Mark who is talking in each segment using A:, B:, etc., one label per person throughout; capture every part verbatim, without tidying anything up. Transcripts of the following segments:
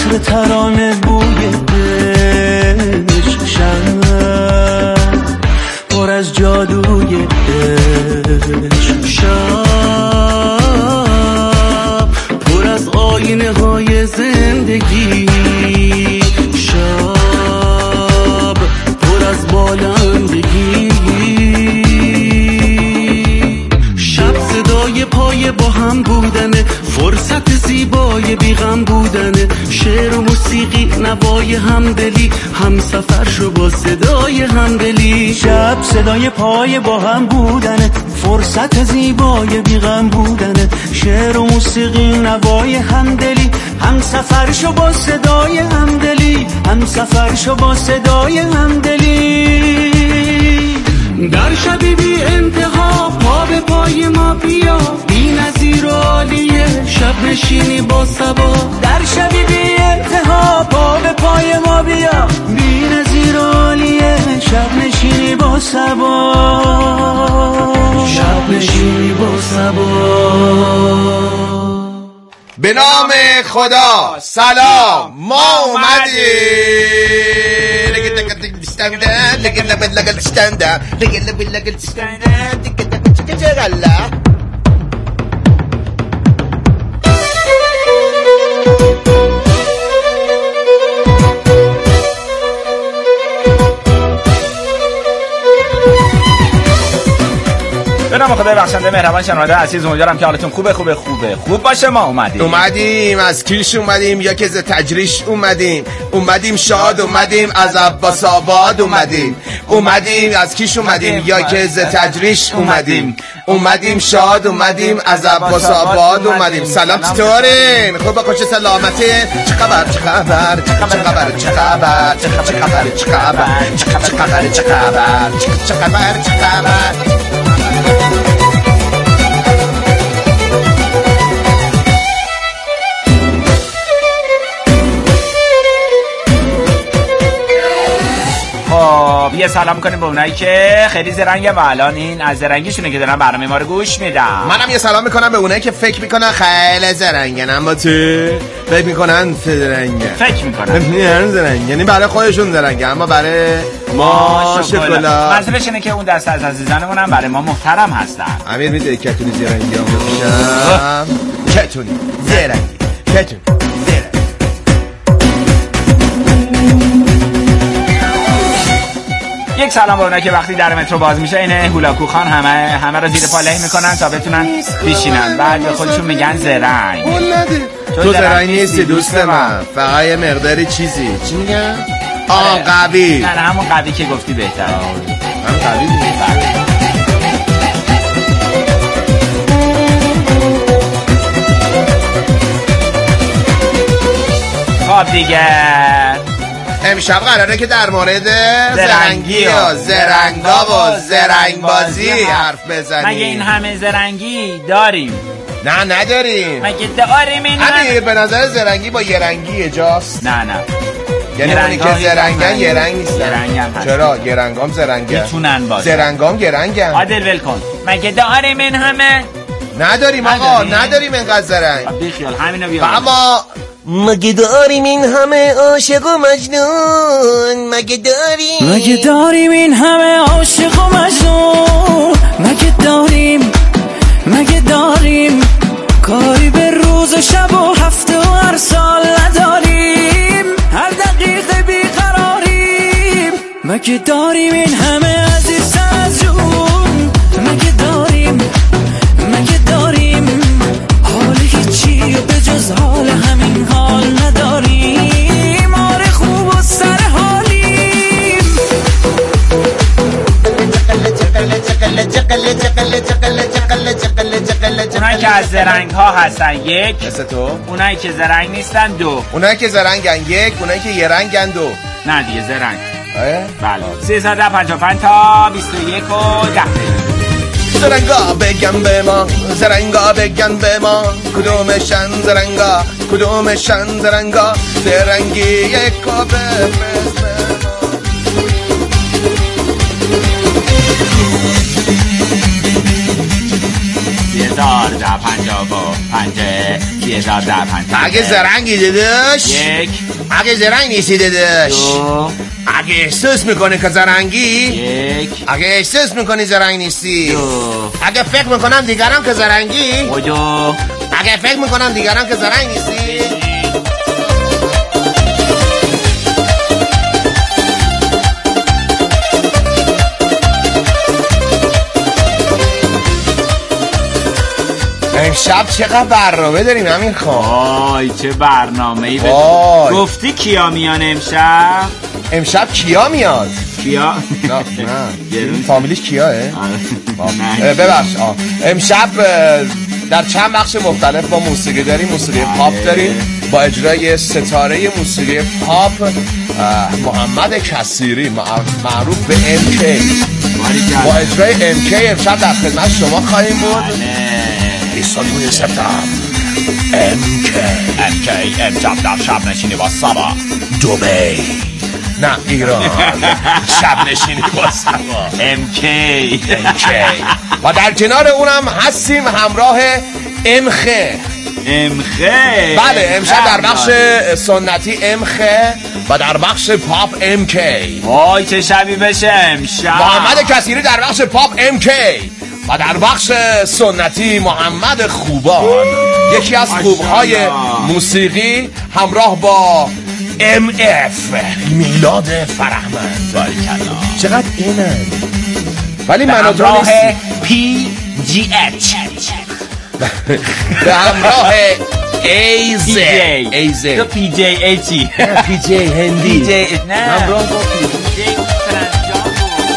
A: عطر ترانه بوی عشق، شب پر از جادوی عشق، شب پر از آینه های زندگی، شب پر از بالندگی، شب صدای پای با هم بودنه، فرصت زیبای بیغم بودنه، شعر و موسیقی نوای همدلی، هم سفر شو با صدای همدلی. شب صدای پای با هم بودنه، فرصت زیبای بیغم بودنه، شعر و موسیقی نوای همدلی، هم سفر شو با صدای همدلی، هم سفر شو با صدای همدلی. در شبی بی انتها پا به پای ما بیا، بی نظیر و عالیه شب نشینی با صبا. در شبی بی انتها پا به پای ما بیا، بی نظیر و عالیه شب نشینی با صبا، شب نشینی با صبا.
B: به نام خدا سلام، ما اومدیم.
C: به نام خدای بخشنده مهربان شنونده عزیز، امیدوارم که حالتون خوبه خوبه خوبه خوب باشه. ما اومدیم
B: اومدیم از کیش اومدیم، یا که ز تجریش اومدیم، اومدیم شاد اومدیم، از عباس آباد اومدیم، اومدیم از کیش اومدیم، یا که ز تجریش اومدیم، اومدیم شاد اومدیم، از عباس آباد اومدیم. سلام، چطورین؟ خوبه، خوش سلامتین؟ چه خبر چه خبر چه خبر چه خبر چه خبر چه خبر چه خبر چه خبر چه خبر چه خبر چه خبر.
C: خب یه سلام میکنیم به اونایی که خیلی زرنگه و الان این از زرنگیشونه که دارن برنامه ما رو گوش میدن.
B: منم یه سلام میکنم به اونایی که فکر میکنن خیلی زرنگن، اما تو فکر میکنن زرنگن،
C: فکر میکنن
B: نه زرنگن، یعنی برای خودشون زرنگه اما برای ما شکلات.
C: منظورش اینه که اون دسته از عزیزانمون هم برای ما محترم هستن.
B: امیر میدونی کتونی زرنگی هم بشم، کتونی زرنگی کتونی زرنگی.
C: یک سلام به اونایی که وقتی در مترو باز میشه این هولاکو خان همه همه رو زیر پا له میکنن تا بتونن بشینن، بعد به خودشون میگن زرنگ.
B: تو زرنگ نیستی دوست من، فقط یه مقداری چیزی. چی میگن؟ آه قوی.
C: نه نه همون قوی که گفتی بهتره.
B: همون قوی دیگه.
C: خب دیگه
B: امشب قراره که در مورد زرنگی و زرنگا و زرنگ بازی حرف بزنیم.
C: مگه این همه زرنگی داریم؟
B: نه نداریم.
C: مگه داریم این
B: همه؟ به نظر زرنگی با یه رنگی جاست.
C: نه نه،
B: یعنی اونی که زرنگن یه رنگ نیستن. چرا؟ یه رنگام زرنگن
C: میتونن باشن.
B: زرنگام یه رنگن.
C: عادل ول کن. مگه داریم این همه؟
B: نداریم آقا، نداریم اینقدر زرنگ.
C: بیخیال همینو بیا.
B: اما
D: مگه داریم این همه عاشق و مجنون؟ مگه داریم
A: مگه داریم این همه عاشق و مجنون؟ مگه داریم مگه داریم کاری به روز و شب و هفته و هر سال نداریم؟ هر دقیقه بیقراریم. مگه داریم این همه عزیز از جون؟ مگه داریم مگه داریم حالی هیچی و به جز حال همین حال نداریم؟ آره خوب و سر حالیم.
C: اونایی که از زرنگ ها هستن یک،
B: مثل تو.
C: اونایی که زرنگ نیستن دو.
B: اونایی که زرنگن یک، اونایی که یه رنگن دو.
C: نه دیگه زرنگ.
B: بله.
C: سیصد و پنجاه و پنج تا بیست و یک و ده.
B: زرنگا بگن به ما، زرنگا بگن به ما، کدومشن زرنگا کدومشن زرنگا، زرنگی یک کابه
C: هزار ده پنجاه و پنجه سی هزار ده پنجاه.
B: اگه زرنگی داداش
C: یک.
B: اگه زرنگ نیستی داداش،
C: دو.
B: اگه احساس میکنی که زرنگی،
C: یک.
B: اگه احساس میکنی زرنگ نیستی،
C: دو.
B: اگه فکر میکنم دیگران که زرنگی،
C: و دو.
B: اگه فکر میکنم دیگران که زرنگ نیستی. امشب چقدر برنامه داریم امیر خان؟
C: آی چه برنامه ای. گفتی کیا میان امشب؟
B: امشب کیا میاد؟
C: کیا؟
B: نه نه فامیلیش کیاه؟
C: نه
B: ببخش. امشب در چند بخش مختلف با موسیقی داریم، موسیقی پاپ داریم با اجرای ستاره موسیقی پاپ محمد کثیری معروف به ام کی. با اجرای ام کی امشب در خدمت شما خواهیم بود. بیست و دو سپتامبر ام کی
C: ام کی امشب در شب نشینی با سبا
B: دبی، نه ایران شب نشینی با سبا
C: ام کی
B: ام کی. و در کنار اونم هستیم همراه امخه
C: امخه.
B: بله امشب در بخش سنتی امخه و در بخش پاپ ام کی.
C: وای چه شبی بشه امشب.
B: محمد کثیری در بخش پاپ ام کی و در بخش سنتی محمد خوبان، یکی از خوبهای موسیقی، همراه با ام اف میلاد فرهمند.
C: باریکلا.
B: چقدر اینن ولی
C: به
B: من
C: همراه پی جی اچ
B: به همراه ایزه ایزه
C: تو پی جی اچی
B: پی جی هندی
C: پی جی نه
B: همراه با پی
C: جی فرانجام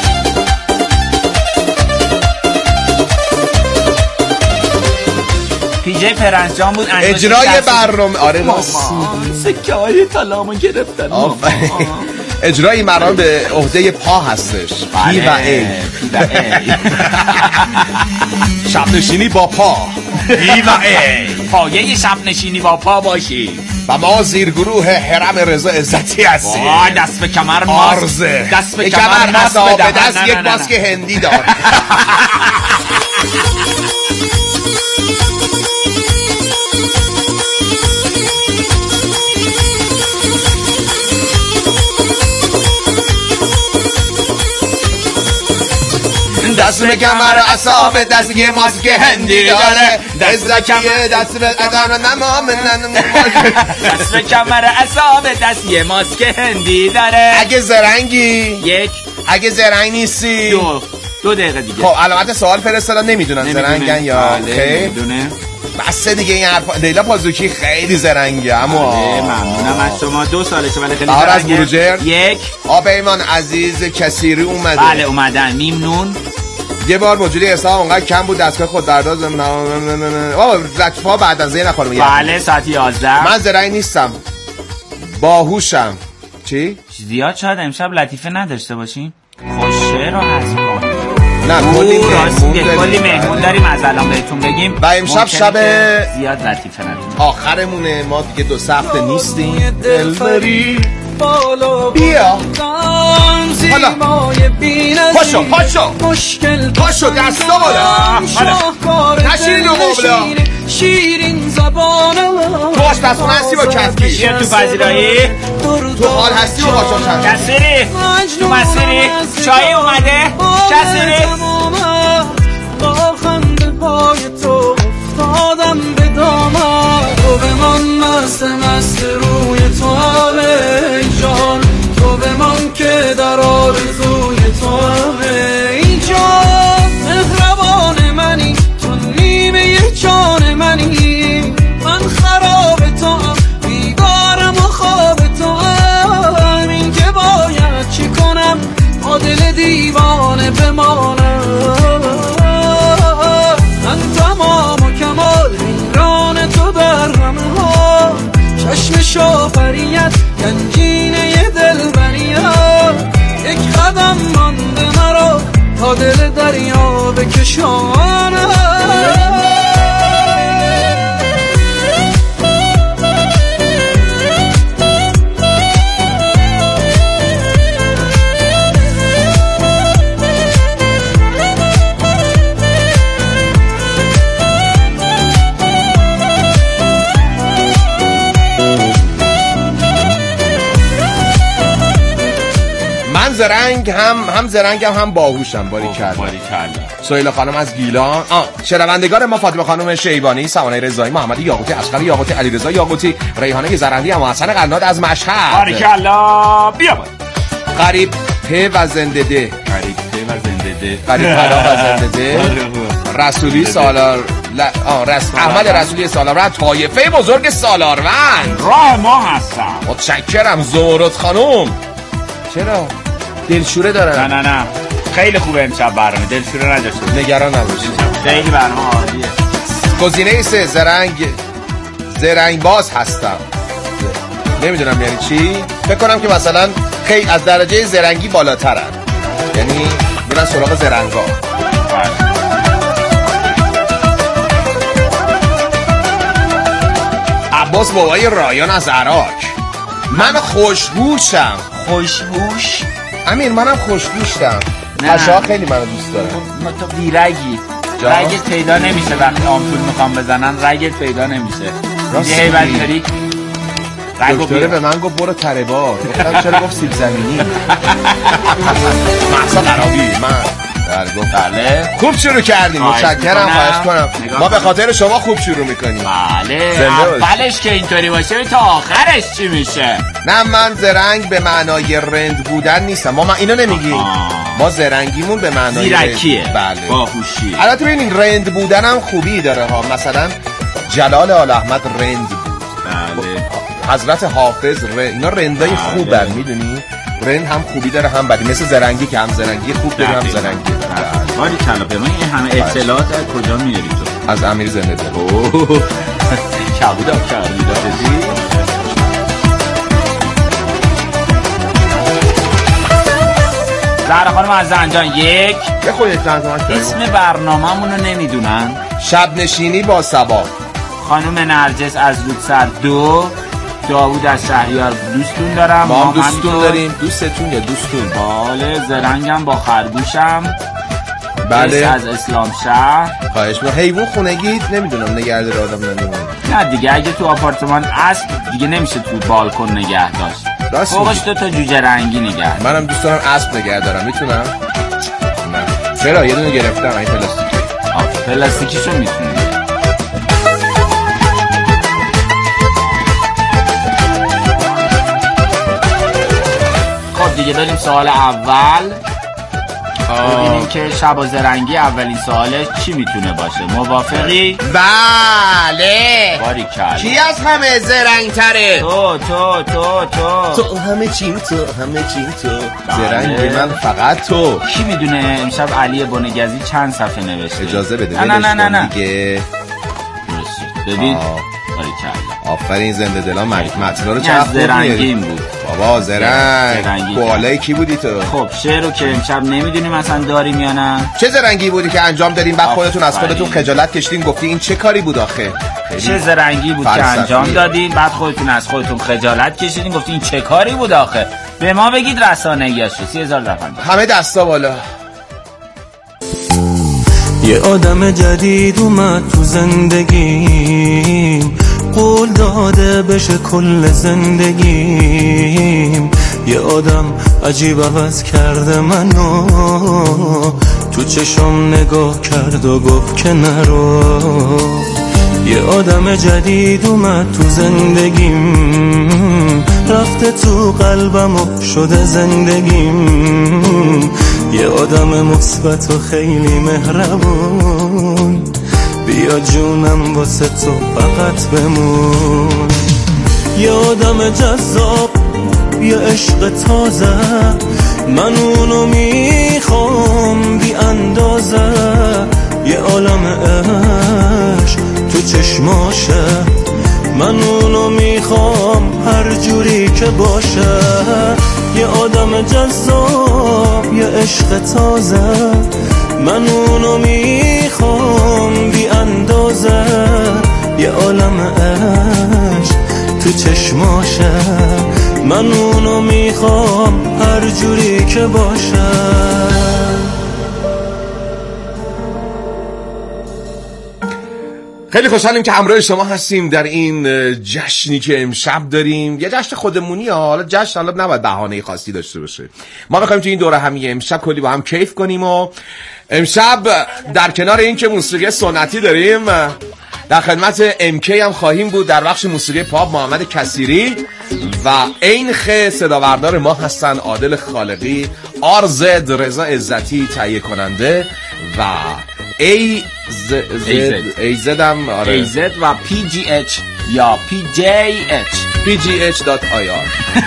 C: پی جی فرانجام بود.
B: اجرای برنامه. آره راست
C: سکه های طلامو گرفتن.
B: اجرای مرام به عهده پا هستش. پی و ای شب نشینی با پا. پی و ای
C: پایه شب نشینی با پا باشی.
B: و ما زیر گروه حرم رضا عزتی هستیم.
C: دست به کمر
B: ماست.
C: دست به کمر ماست
B: به دست یک ماسک هندی دار. دست به کمر اصاب دست یه ماسک هندی داره. دست به کمر دست به ادان نمام
C: دست به کمر اصاب دست یه ماسک هندی داره.
B: اگه زرنگی
C: یک.
B: اگه زرنگ نیستی
C: دو. دو دقیقه دیگه.
B: خب علامت سوال فرستادن نمیدونن زرنگن یا خیر. بس دیگه این حرفا. لیلا پازوکی خیلی زرنگه اما
C: ممنونم از شما. دو سالشه ولی خیلی
B: زرنگه. از بروجر.
C: یک.
B: آب ایمان عزیز کثیری اومده.
C: بله اومدن. میمنون.
B: یه بار موجودی حساب اونقدر کم بود دستگاه خود درداز آقا لطفا بعد از این خانم.
C: بله ساعت یازده.
B: من زرنگ نیستم باهوشم. چی؟
C: زیاد شاید امشب لطیفه نداشته باشین. خوشه رو حذف کن.
B: نه کلی مهمون
C: کلی مهمون داریم از الان بهتون بگیم
B: و امشب شب
C: زیاد لطیفه نداریم.
B: آخرمونه ما دیگه دو سه هفته نیستیم. دلبری بیا حالا پاشو پاشو پاشو دستا بالا نشینی دو قبلا
E: شیرین زبان
B: تو آشپزخونه هستی با کفگیر.
C: بیا تو پذیرایی.
B: تو حال هستی با قاشق
C: کثیری تو مسیری چایی اومده. کثیری
E: با خنده پای تو افتادم به دامن. تو بمان مست مست روی تو ای جان. تو بمان که در آرزوی تو ای جان. مهربان منی تو نیمه جان منی. من خراب تو بیدارم و خواب تو هم. این که باید چی کنم تا دل دیوانه بمانم. من تمام و کمال ایران تو در همه ها. چشم شافریت گنجینه دل بریت. یک قدم مانده مرا تا دل دریا بکشانم.
B: زرنگ هم هم زرنگم هم باهوشم. باریکلا
C: باریکلا.
B: سهیلا خانم از گیلان. آ شنوندگان ما فاطمه خانم شیبانی، سوانه رضایی، محمد یاقوتی، اصغر یاقوتی، علیرضا یاقوتی، ریحانه زرندی، اما حسن قناد از مشهد.
C: باریکلا. بیا باید
B: قریب ته و زنده ده.
C: قریب ته و زنده ده.
B: قریب پناه و زنده ده. رسولی سالار ل... آه رس... احمد رسولی سالار طایفه بزرگ سالاروند.
C: راه ما هستم.
B: متشکرم زهرت خانم. چرا؟ دلشوره داره؟
C: نه نه نه خیلی خوبه امشب برنامه، دلشوره نداشته،
B: نگران نباشید،
C: خیلی برنامه عالیه.
B: گزینه سه زرنگ زرنگ باز هستم. نمیدونم یعنی چی. فکر کنم که مثلا خیلی از درجه زرنگی بالاترن، یعنی میرن سراغ زرنگا. عباس بابای رایان از عراق. من خوشبوشم.
C: خوشبوش؟
B: امیر منم خوشبوشم. بچه‌ها خیلی منو دوست دارن.
C: ما تو بیرگی، رگت پیدا نمیشه وقتی آمپول میخوام بزنن، رگت پیدا نمیشه. یه هیبت داری
B: دکتره به من گفت برو تربار. گفتم چرا؟ گفت سیب زمینی. محسا قرابی من
C: بله
B: خوب شروع کردیم. متشکرم، خواهش کنم. ما به خاطر شما خوب شروع میکنیم.
C: بله اولش که اینطوری باشه تا آخرش چی میشه؟
B: نه من زرنگ به معنای رند بودن نیستم. ما, ما اینو نمیگیم. ما زرنگیمون به معنای
C: زیرکیه،
B: بله
C: باهوشی.
B: البته ببینید رند بودن هم خوبی داره ها. مثلا جلال آل احمد رند بود.
C: بله
B: حضرت حافظ رند. اینا رندای خوبن، میدونی؟ رند هم خوبی داره هم بدی، مثل زرنگی که هم زرنگی خوب داره هم زرنگی داره.
C: باری کلا به من این همه اطلاعات از کجا میاری تو؟
B: از امیر زنده دل.
C: اوه کبودم کردی دادی؟ زهرا خانم از زنجان یک.
B: به خودت تنظیمش داریم.
C: اسم برنامه‌مون رو نمیدونن.
B: شب نشینی با صبا.
C: خانم نرجس از رودسر دو. داوود از شهریار دوستون دارم.
B: ما هم دوستون داریم. دوستتون یا دوستون؟
C: بله زرنگم با خرگوشم.
B: بله
C: از اسلام شهر.
B: خواهش می‌کنم. حیوان خونگی نمیدونم نگهدار آدم نمیدونم.
C: نه دیگه اگه تو آپارتمان اسب دیگه نمیشه تو بالکن نگه داشت. فوقش دو تا جوجه رنگی نگه.
B: منم دوست دارم اسب نگه دارم. میتونم؟ نه. چرا؟ یه دونه گرفتم این پلاستیکی.
C: آ پلاستیکیشو میتونی. خب دیگه بریم سوال اول. ببینیم که شب و زرنگی اولین سوالش چی میتونه باشه. موافقی؟
B: بله.
C: باریکلا.
B: کی از همه زرنگ‌تره؟
C: تو تو تو تو
D: تو همه چیم تو همه چیم تو.
B: زرنگ من فقط تو.
C: کی میدونه امشب علی بنگزی چند صفحه نوشته؟
B: اجازه بده.
C: نه نه نه نه
B: دیگه.
C: ببین
B: باریکلا. آفرین زنده دلان متنا رو
C: چقدر خوب میاری. بود
B: بابا زرنگ. بالای کی بودی تو؟
C: خب شعر رو که امشب نمیدونیم اصلا داریم یا نه.
B: چه زرنگی بودی که انجام دادین بعد خودتون از خودتون خجالت کشیدین گفتی این چه کاری بود آخه؟
C: چه زرنگی بود که انجام دادین بعد خودتون از خودتون خجالت کشیدین گفتین این چه کاری بود آخه؟ به ما بگید رسانه‌ایش رو. سی هزار درهم.
B: همه دستا بالا.
E: یه آدم جدید اومد تو زندگیم، قول داده بشه کل زندگیم. یه آدم عجیب عوض کرده منو، تو چشم نگاه کرد و گفت که نرو. یه آدم جدید اومد تو زندگیم، رفته تو قلبم و شده زندگیم. یه آدم مثبت و خیلی مهربون، بیا جونم واسه تو فقط بمون. یه آدم جذاب، یه عشق تازه، من اونو میخوام بی اندازه. یه عالم عشق تو چشماشه، من اونو میخوام هر جوری که باشه. یه آدم جذاب، یه عشق تازه، من اونو میخوام بی اندازه. یه عالم عشق تو چشماشه، من اونو میخوام هر جوری که باشه.
B: خیلی خوشحالیم که همراه شما هستیم در این جشنی که امشب داریم. یه جشن خودمونی ها، حالا جشن حالا نباید بهانه خاصی داشته باشه. ما می‌خوایم تو این دوره همی امشب کلی با هم کیف کنیم و امشب در کنار این که موسیقی سنتی داریم در خدمت ام کی هم خواهیم بود در بخش موسیقی پاپ محمد کثیری و این خ صداوردار ما هستن عادل خالقی، آر زد رضا عزتی تهیه کننده و ای زد ای زد هم آره
C: ای زد و پی جی اچ یا پی جی اچ
B: پی جی اچ دات آی آر.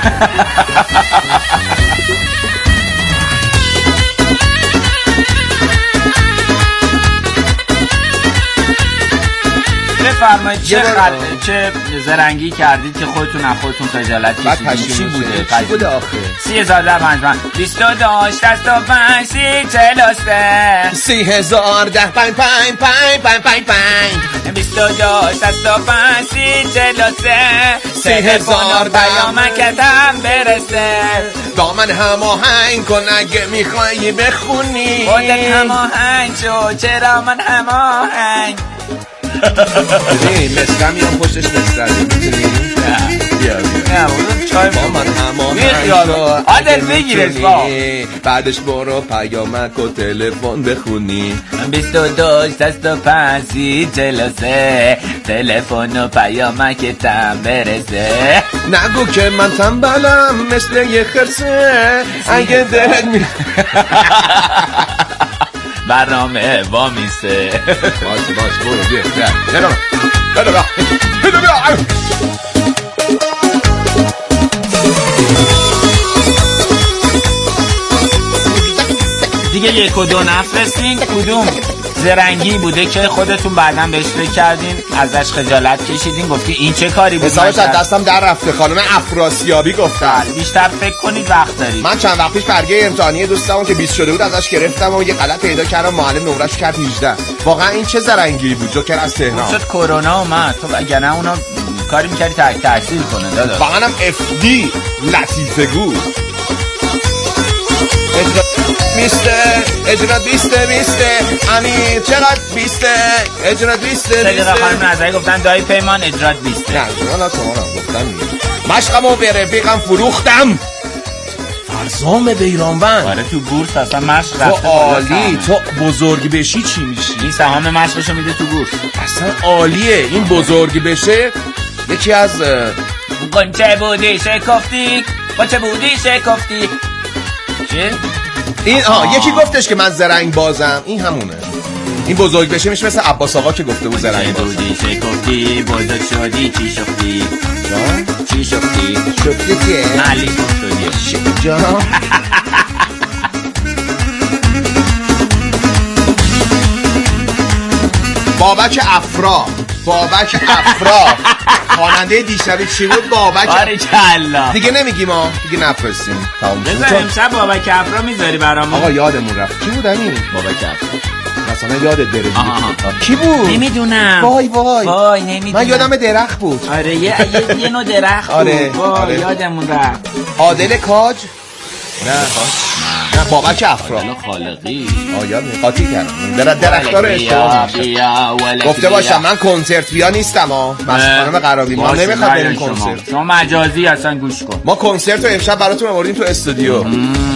C: بفرمایید چه خل... چه زرنگی کردید که خودتون از خودتون خجالت کشیدید؟ چی بوده؟
B: چی بوده آخه؟
C: سی هزار در پنج پنج بیست و دو شصت و پنج سی چهل و سه
B: سی هزار ده پنج پنج پنج پنج پنج پنج
C: بیست و دو شصت و پنج سی چهل و سه
B: سی هزار
C: پیامکتم برسه
B: با من هماهنگ کن اگه میخوایی بخونی
C: خودت هماهنگ شو چرا من هماهنگ
B: ببین مصرم یا پشتش مصرم میتونی؟
C: نه
B: بیا بیا
C: نه بودم چای
B: با من هماهنگ
C: عادل بگیرش با
B: بعدش برو پیامک و تلفن بخونی
C: بیست و دو شصت و پنج سی چهل و سه تلفن و پیامکتم برسه
B: نگو که من تنبلم مثل یه خرسه اگه دلت می
C: برنامه وامیسه
B: باش باش برو بیا بیا بیا بیا بیا
C: دیگه یک و دو نفرستین کدوم زرنگی بوده که خودتون بعداً بهش فکر کردین ازش خجالت کشیدین گفتی این چه کاری بود؟
B: حسابش از دستم در رفته خانم افراسیابی گفتن.
C: بیشتر فکر کنید وقت دارید.
B: من چند وقت پیش برگه امتحانی دوستمون که بیست شده بود ازش گرفتم و یه غلط پیدا کردم معلم نمره‌شو کرد هجده. واقعا این چه زرنگی بود جوکر از تهران.
C: شد کرونا اومد تو اگه نه اونا کاری می‌کردی تحت تاثیر کنه داداش.
B: واقعا هم اف دی لطیفه گو. اجرا میسته اجرا بیسته بیسته امیر چقدر بیسته اجرا بیسته بیسته
C: سلیقه خانم نظری گفتن دایی پیمان اجرا بیسته
B: نه نه شما رو گفتن مشقمو به رفیقم فروختم فرزام بیرانوند.
C: آره تو بورس اصلا مشق رفته
B: تو عالی تو بزرگ بشی چی میشی؟
C: این سهام مشقشو میده تو بورس
B: اصلا عالیه این بزرگ بشه. یکی از
C: قنچه بودی شکفتی قنچه بودی شکفتی چی؟
B: این آه یکی گفتش که من زرنگ بازم این همونه. این بزرگ بشه میشه مثل عباس آقا که گفته بود زرنگ بازم.
C: بودی شکفتی بزرگ شدی چی شفتی؟
B: جان؟
C: چی شفتی؟
B: شفتی که؟
C: علی شدی
B: جان؟ بابک افرا بابک افرا خواننده دیشبی چی بود؟ بابک
C: باریکلا
B: دیگه نمیگیم ما دیگه نفرستیم
C: بذار امشب بابک افرا میذاری برامون.
B: آقا یادمون رفت کی بود همین؟
C: بابک افرا
B: مثلا یادت بره دیگه کی بود؟
C: نمیدونم
B: وای وای
C: وای نمیدونم
B: من یادم درخت بود.
C: آره یه یه, یه نوع درخت بود.
B: آره
C: وای
B: آره.
C: یادمون رفت.
B: عادل کاج نه نه بابک افرا
C: عادل خالقی
B: آ یاد قاطی کردم در درختار اشتباه گفته باشم من کنسرت بیا نیستم ها بس خانم قرابی ما نمیخواد بریم کنسرت.
C: شما مجازی اصلا گوش کن.
B: ما کنسرت رو امشب براتون آوردیم تو استودیو.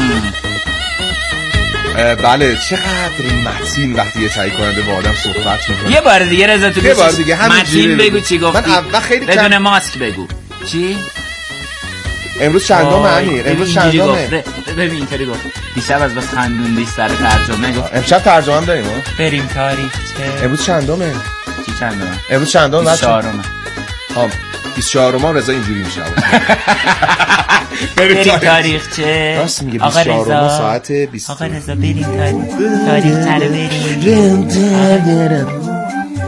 B: بله چقدر متین وقتی یه تهیه کننده با آدم صحبت میکنه.
C: یه بار دیگه رضا تو
B: یه بار دیگه همینجوری
C: متین بگو چی گفتی.
B: من اول خیلی
C: بدون ماسک بگو چی.
B: امروز چندم امیر امروز چندمه
C: ببین اینطوری گفت دیشب از بس خندوندی سر ترجمه گفت
B: امشب ترجمه هم داریم
C: بریم تاریخچه.
B: امروز چندمه
C: چی چندمه
B: امروز چندم
C: بیست و چهارمه
B: ها بیست و چهارم هم رضا اینجوری میشه
C: بریم تاریخچه.
B: راست میگه بیست و چهارم ساعت بیست.
C: آقا رضا بریم تاریخ تاریخ رو بریم.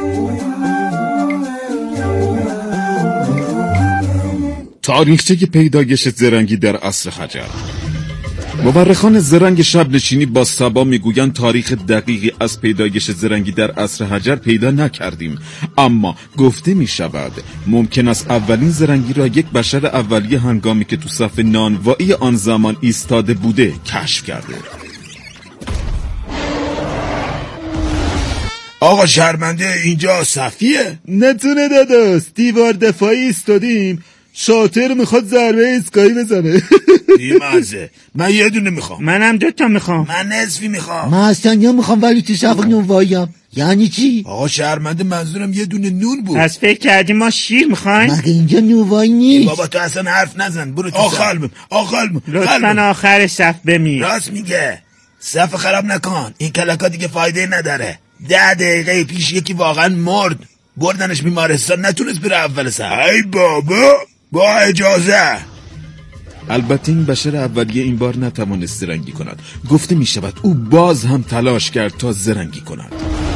F: تاریخچه پیدایش زرنگی در عصر حجر. مورخان زرنگ شب نشینی با سبا میگویند تاریخ دقیقی از پیدایش زرنگی در عصر حجر پیدا نکردیم، اما گفته می شود ممکن است اولین زرنگی را یک بشر اولیه هنگامی که تو صف نانوایی آن زمان ایستاده بوده کشف کرده.
G: آقا شرمنده اینجا صفیه؟
F: نتونه داداست، دیوار دفاعی ایستادیم، شاطر میخواد ضربه ایستگاهی بزنه.
G: بیمزه. من یه دونه میخوام.
H: منم دوتا میخوام.
G: من نصفی میخوام.
I: من اصلا یا میخوام ولی تو صف نونواییم. یعنی چی؟
G: آقا شرمنده منظورم یه دونه نون بود.
H: از فکر کردی ما شیر میخوایم؟
I: مگه اینجا نونوایی نیست؟
G: بابا تو اصلا حرف نزن، برو تو آخلم آخلم
H: لطفا آخر صف بمیر.
G: راست میگه، صف خراب نکن، این کلکا دیگه فایده نداره. ده دقیقه پیش یکی واقعا مرد، بردنش بیمارستان، نتونست بره اول صف. ای بابا با اجازه.
F: البته این بشر اولیه این بار نتوانست زرنگی کند. گفته می شود او باز هم تلاش کرد تا زرنگی کند.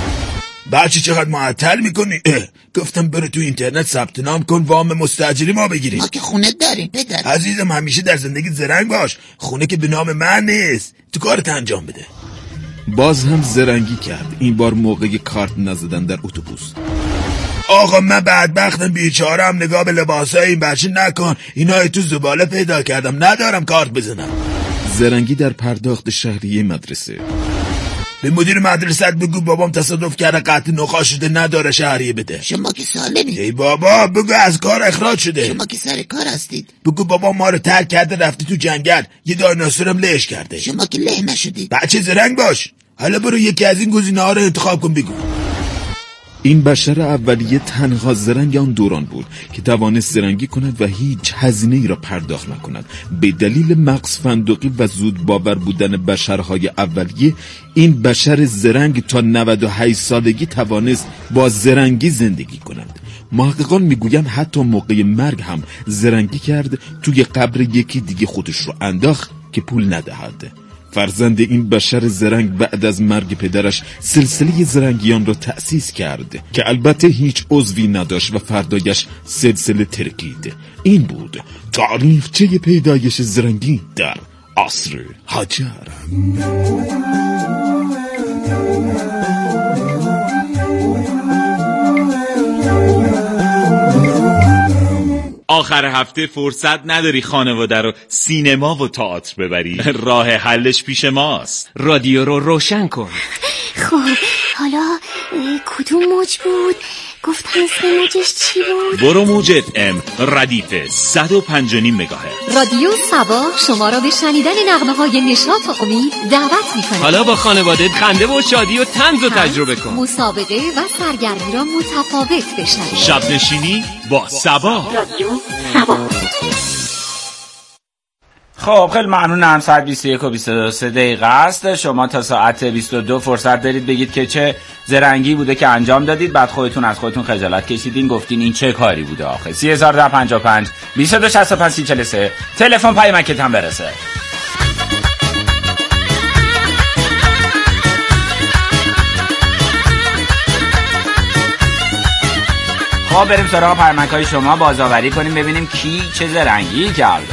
G: بچه چقدر معطل میکنی؟ گفتم برو تو اینترنت ثبت نام کن وام مستاجری ما بگیریم.
I: ما که خونه داریم پدر.
G: عزیزم همیشه در زندگی زرنگ باش، خونه که به نام من نیست، تو کارت انجام بده.
F: باز هم زرنگی کرد، این بار موقع کارت نزدن در اتوبوس.
G: آقا من بدبختم بیچارم، نگاه به لباسای این بچه نکن، اینا تو زباله پیدا کردم، ندارم کارت بزنم.
F: زرنگی در پرداخت شهریه مدرسه.
G: به مدیر مدرسه بگو بابام تصادف کرده قطع نخاع شده نداره شهریه بده.
I: شما که سالمی.
G: ای بابا بگو از کار اخراج شده.
I: شما که سر کار هستید.
G: بگو بابا ما رو ترک کرده رفته تو جنگل، یه دایناسورم لهش کرده.
I: شما که له نشدید.
G: بچه زرنگ باش، حالا برو یکی از این گزینه‌ها رو انتخاب کن بگو.
F: این بشر اولیه تنها زرنگ آن دوران بود که توانست زرنگی کند و هیچ هزینه ای را پرداخت نکند. به دلیل مغز فندقی و زود باور بودن بشرهای اولیه، این بشر زرنگ تا نود و هشت سالگی توانست با زرنگی زندگی کند. محققان میگویند حتی موقع مرگ هم زرنگی کرد، توی قبر یکی دیگه خودش رو انداخت که پول ندهد. فرزند این بشر زرنگ بعد از مرگ پدرش سلسله زرنگیان را تأسیس کرد که البته هیچ عضوی نداشت و فردایش سلسله ترکید. این بود تاریخچه پیدایش زرنگی در عصر حجر.
J: آخر هفته فرصت نداری خانواده رو سینما و تئاتر ببری؟ راه حلش پیش ماست. رادیو رو روشن کن.
K: خب حالا کدوم موج بود؟ گفتن سه موجش چی بود؟
J: برو موج اف ام ردیف صد و پنج و نیم مگاهرتز.
L: رادیو صبا شما را به شنیدن نغمه های نشاط و امید دعوت می‌کند.
M: حالا با خانواده خنده و شادی و طنز رو تجربه کن.
L: مسابقه و سرگرمی را متفاوت بشنوید.
J: شب نشینی با صبا.
K: رادیو صبا.
C: خب خیلی ممنونم. ساعت بیست و یک و بیست و سه دقیقه است. شما تا ساعت بیست و دو فرصت دارید بگید که چه زرنگی بوده که انجام دادید، بعد خودتون از خودتون خجالت کشیدین گفتین این چه کاری بوده آخه. سی هزار و پنجاه و پنج بیست و دو شصت و پنج سی چهل و سه تلفن پیامکت هم برسه. خب بریم سراغ پیامک‌های شما، بازآوری کنیم ببینیم کی چه زرنگی کرده.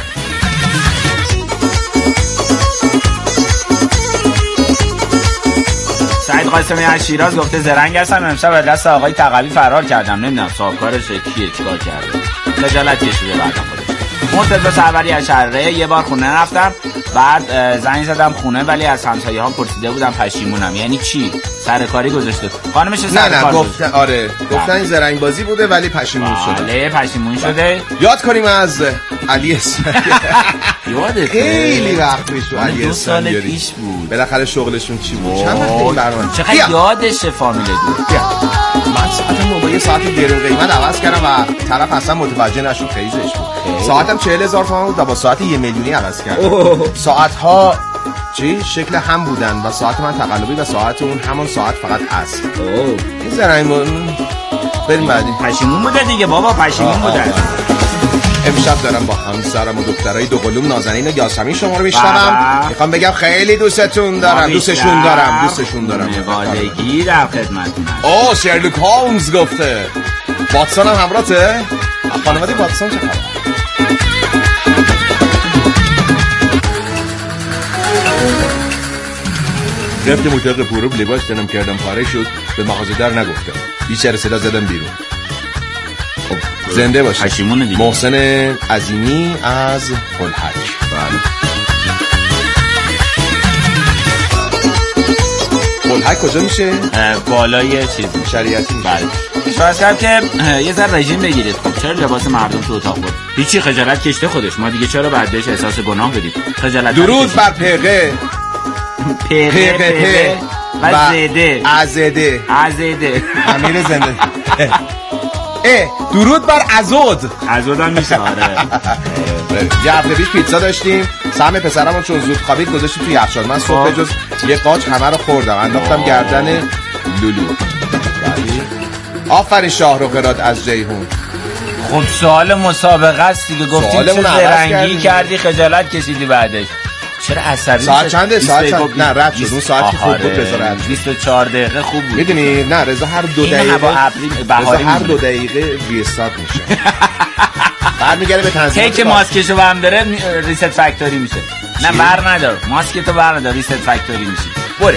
C: سعید قاسمی از شیراز گفته زرنگ هستم، امشب از دست آقای تقوی فرار کردم، نمیدونم صاحبکارش کیه چیکار کرده، خجالت کشیده بعد خودش. مرتضی سروری از شرقه یه بار خونه رفتم، بعد زنگ زدم خونه ولی از همسایه ها پرسیده بودم پشیمونم. یعنی چی؟ سرکاری گذاشته خانمش سرکار؟
B: نه نه گفتن آره گفتن این زرنگ بازی بوده ولی پشیمون شده.
C: بله پشیمون شده.
B: یاد کنیم از علی اسفندیاری.
C: یادته
B: خیلی وقت پیش علی
C: دو سال
B: اسفندیاری
C: پیش بود.
B: بالاخره شغلشون چی بود؟ چند وقت این برنامه
C: چقدر یادشه فامیل دو.
B: من ساعتم با یه ساعت گرون قیمت عوض کردم و طرف اصلا متوجه نشد خیلی زشت بود. ساعتم چهل هزار تومان بود و با ساعت یه میلیونی عوض کردم. ساعت‌ها چی شکل هم بودن و ساعت من تقلبی و ساعت اون همون ساعت فقط اصل. این زرنگ بریم بعدی.
C: پشیمون بوده دیگه بابا، پشیمون بوده.
B: امشب دارم با همسرم و دخترای دو قلوم نازنین و یاسمین شما رو میشنوم. میخوام بگم خیلی دوستتون دارم، دوستشون دارم، دوستشون دارم.
C: نوادگی در خدمتتون.
B: اوه شرلوک هولمز گفته. واتسون هم همراهته؟ خانواده واتسون چه خبر؟ رفتم اتاق پروب لباس تنم کردم پاره شد، به مغازه در نگفتم، بیچاره صدا زدم بیرون. زنده باشه.
C: پشیمونه دیگه.
B: محسن عظیمی از فلحک. بله. ملحق کجا میشه؟
C: بالای چیز
B: شریعتی میشه.
C: بله. فرض کرد که یه ذره رژیم بگیرید. خب چرا لباس مردم تو اتاق بود؟ هیچی، خجالت کشته خودش. ما دیگه چرا بعد بهش احساس گناه بدیم؟ خجالت.
B: درود بر پقه.
C: پقه پقه و زده.
B: ازده.
C: ازده.
B: امیر زنده. اه درود بر ازود.
C: ازود هم میشه. آره.
B: یه هفته پیش پیتزا داشتیم. سهم پسرمون چون زود خوابید گذاشتیم توی یخچال. من صبح جز یه قاچ همه رو خوردم. انداختم گردن لولو. آفرین شاهرخ راد از جیهون.
C: خب سوال مسابقه است دیگه. گفتیم چه زرنگی کردی خجالت کشیدی بعدش. چرا عصبی؟
B: ساعت چنده؟ ساعت چند؟ نه رد شد. اون ساعتی خوب بود بذار
C: بیست و چهار دقیقه خوب بود.
B: میدونی نه رضا هر دو دقیقه رضا هر دو دقیقه ریستارت میشه. برمیگره به تنظیم.
C: کی که ماسکشو برم داره ریست فکتوری میشه. نه بر ندار. ماسکتو بر ندار ریست فکتوری میشه. بره.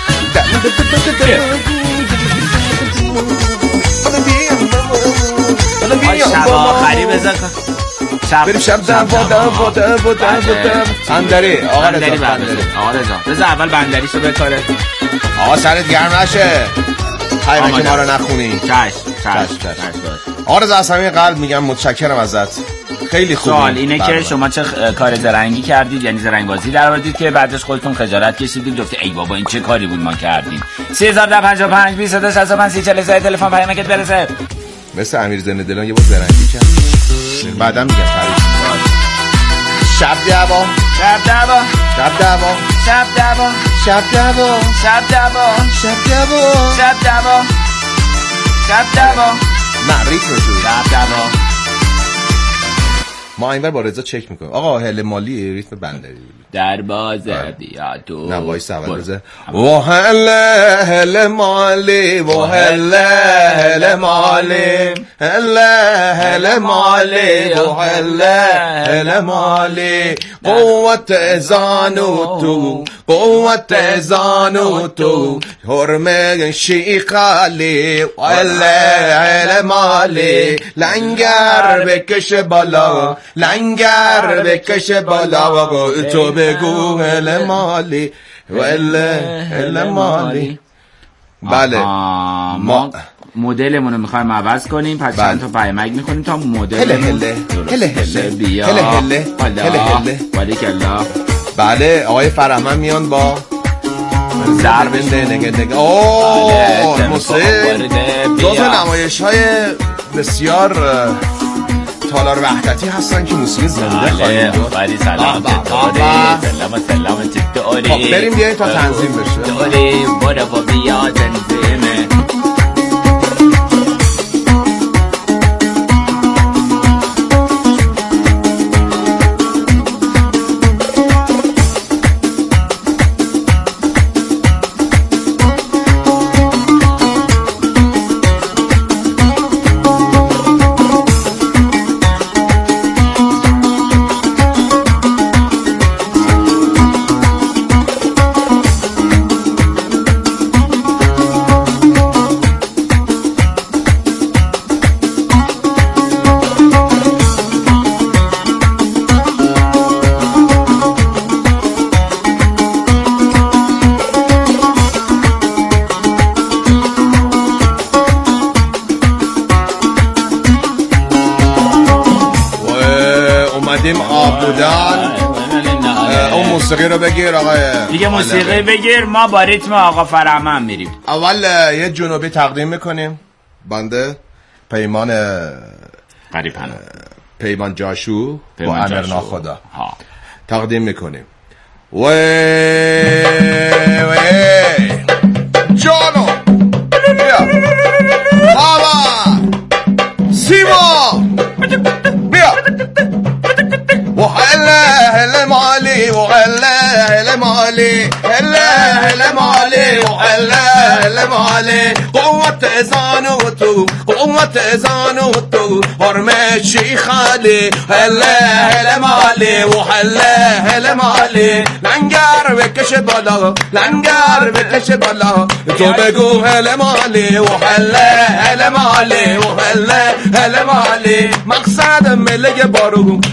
C: شب آخری بذار
B: بریم شب دم با دم با دم با دم با دم بندری. آقا رضا بندری.
C: آقا رضا رضا اول بندریشو بکاره.
B: آقا سرت گرم نشه. پیام که ما رو نخونی.
C: چش چش چش.
B: آقا رضا از همین قلب میگم متشکرم ازت. خیلی خوبه.
C: سوال اینه که شما چه کار زرنگی کردید، یعنی زرنگ بازی در آوردید که بعدش خودتون خجالت کشیدید گفتید ای بابا این چه کاری بود ما کردیم. سه هزار و پنجاه و پنج بیست و دو شصت و پنج سی چهل سه تلفن پیامکت برسه.
B: مثل امیر زنده دلان یه بار زرنگی کرد. بعدم میگم تعریف. شب دعوا
C: شب دعوا
B: شب دعوا
C: شب دعوا
B: شب دعوا
C: شب دعوا
B: شب دعوا
C: شب دعوا شب دعوا
B: نه ریتمشو
C: شب دعوا.
B: ما اینور با رضا چک میکنیم. آقا هل مالی ریتم بندری
C: در بازه بیا تو.
B: نه وایس اول بزه و هل هل مالی و هل هل مالی هل هل مالی و هل هل مالی قوت ازانو تو قوت ازانو تو حرم شیخالی و هل هل مالی لنگر بکش بالا لنگر بکش بالا تو بگو هل مالی و هل مالی. بله
C: ما مدلمون رو میخوایم عوض کنیم پس چند تا پیامک میکنیم تا مدل
B: هله هله هله هله
C: بیا
B: هله هله هله هله
C: باریکالله.
B: بله آقای فرهمن میان با ضرب نگه نگه. اوه موسیقی جز نمایش های بسیار تالار وحدتی هستن که موسیقی زنده خواهیم داد.
C: بله سلام چطوری سلام سلام چطوری.
B: بریم بیاییم تا تنظیم بشه.
C: چطوری برو با بیا تنظیمه.
B: اون موسیقی رو بگیر آقای
C: دیگه موسیقی بگیر. ما با ریتم آقا فرهمن میریم.
B: اول یه جنوبی تقدیم میکنیم. بنده پیمان
C: قریبان
B: پیمان جاشو با امر ناخدا تقدیم میکنیم. وی وی جانو بیا بابا سیما بیا و هله هله مالی و هله هله مالی هله هله مالی و هله هله مالی قوت ازانو تو قوت ازانو تو حرم شیخالی هله هله مالی و هله هله مالی لنگر بکش بالا لنگر بکش بالا تو بگو هله مالی و هله هله مالی و هله هله مالی مقصد ملک بارو